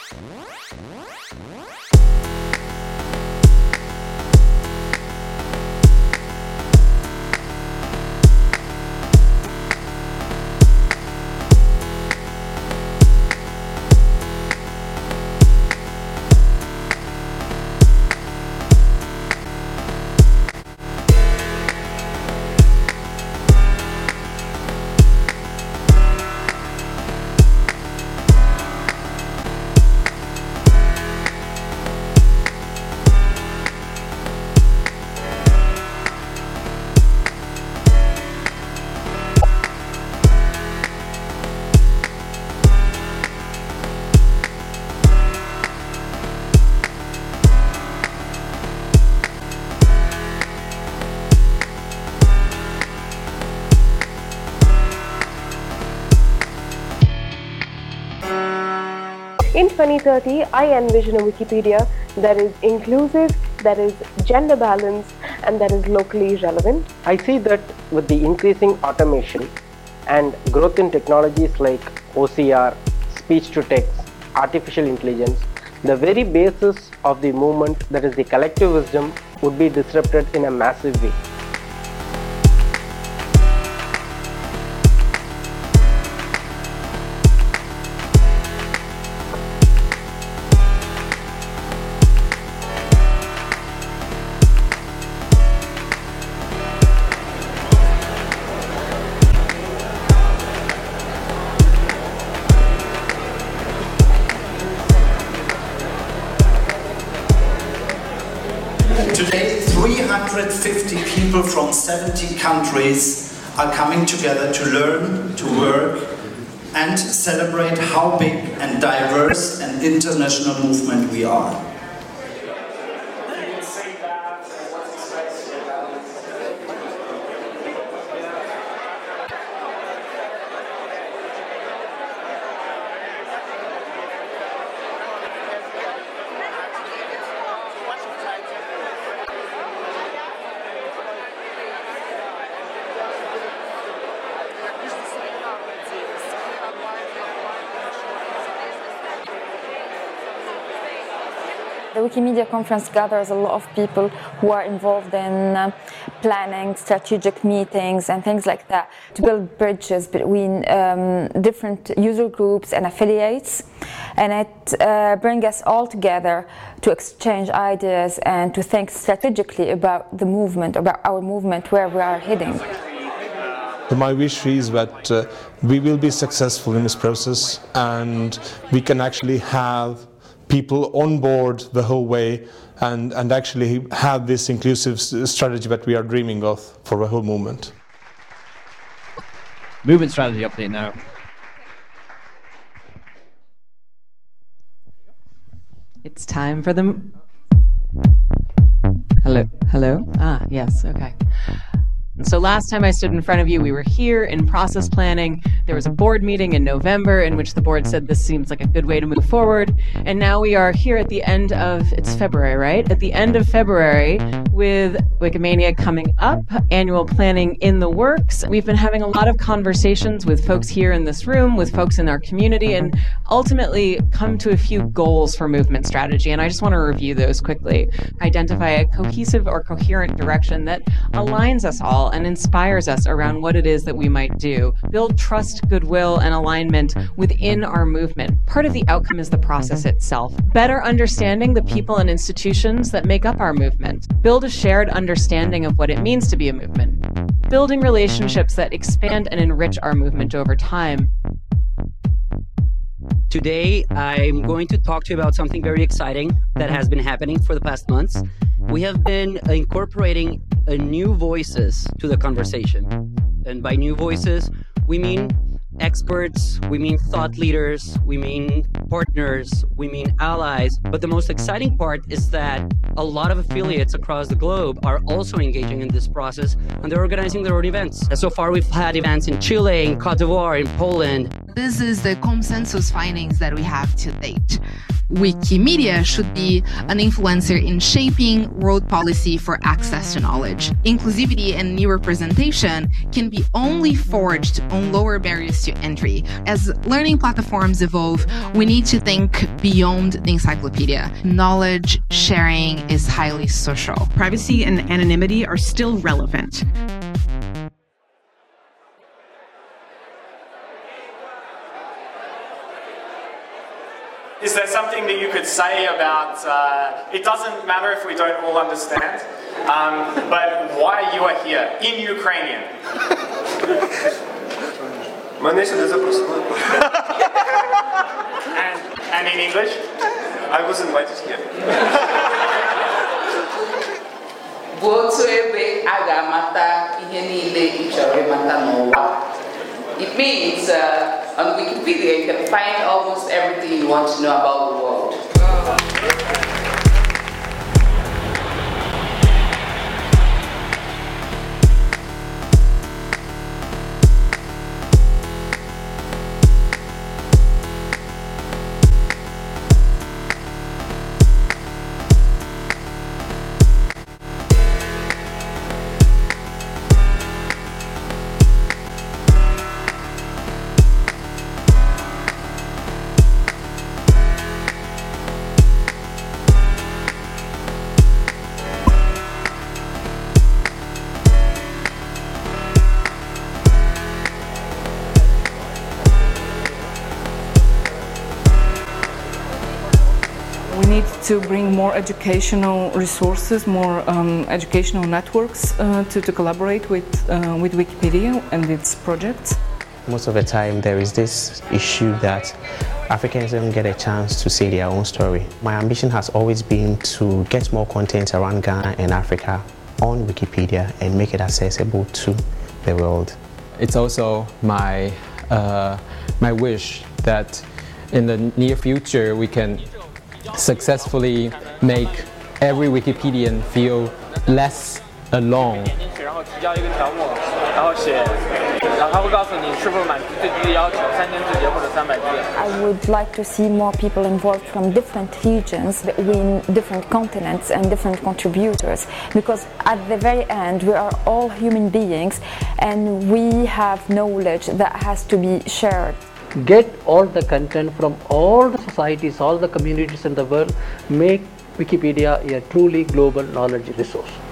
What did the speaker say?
In 2030, I envision a Wikipedia that is inclusive, that is gender balanced, and that is locally relevant. I see that with the increasing automation and growth in technologies like OCR, speech-to-text, artificial intelligence, the very basis of the movement, that is the collective wisdom, would be disrupted in a massive way. Today, 350 people from 70 countries are coming together to learn, to work, and celebrate how big and diverse an international movement we are. The Wikimedia Conference gathers a lot of people who are involved in planning, strategic meetings and things like that to build bridges between different user groups and affiliates. And it brings us all together to exchange ideas and to think strategically about the movement, about our movement, where we are heading. My wish is that we will be successful in this process and we can actually have people on board the whole way and actually have this inclusive strategy that we are dreaming of for the whole movement. Movement strategy update now. It's time for the... Hello? Ah, yes, okay. So last time I stood in front of you, we were here in process planning. There was a board meeting in November in which the board said this seems like a good way to move forward. And now we are here at the end of, it's February, right? At the end of February with Wikimania coming up, annual planning in the works. We've been having a lot of conversations with folks here in this room, with folks in our community, and ultimately come to a few goals for movement strategy. And I just want to review those quickly. Identify a cohesive or coherent direction that aligns us all and inspires us around what it is that we might do. Build trust, goodwill, and alignment within our movement. Part of the outcome is the process itself. Better understanding the people and institutions that make up our movement. Build a shared understanding of what it means to be a movement. Building relationships that expand and enrich our movement over time. Today, I'm going to talk to you about something very exciting that has been happening for the past months. We have been incorporating new voices to the conversation. And by new voices, we mean experts, we mean thought leaders, we mean partners, we mean allies. But the most exciting part is that a lot of affiliates across the globe are also engaging in this process, and they're organizing their own events. And so far, we've had events in Chile, in Cote d'Ivoire, in Poland. this is the consensus findings that we have to date. Wikimedia should be an influencer in shaping world policy for access to knowledge. Inclusivity and new representation can be only forged on lower barriers to entry. As learning platforms evolve, we need to think beyond the encyclopedia. Knowledge sharing is highly social. Privacy and anonymity are still relevant. Is there something that you could say about, it doesn't matter if we don't all understand, but why you are here in Ukrainian? And in English? I was invited here. It means on Wikipedia you can find almost everything you want to know about the world. We need to bring more educational resources, more educational networks to collaborate with Wikipedia and its projects. Most of the time there is this issue that Africans don't get a chance to say their own story. My ambition has always been to get more content around Ghana and Africa on Wikipedia and make it accessible to the world. It's also my wish that in the near future we can successfully make every Wikipedian feel less alone. I would like to see more people involved from different regions, between different continents and different contributors, because at the very end we are all human beings and we have knowledge that has to be shared. Get all the content from all the societies, all the communities in the world, make Wikipedia a truly global knowledge resource.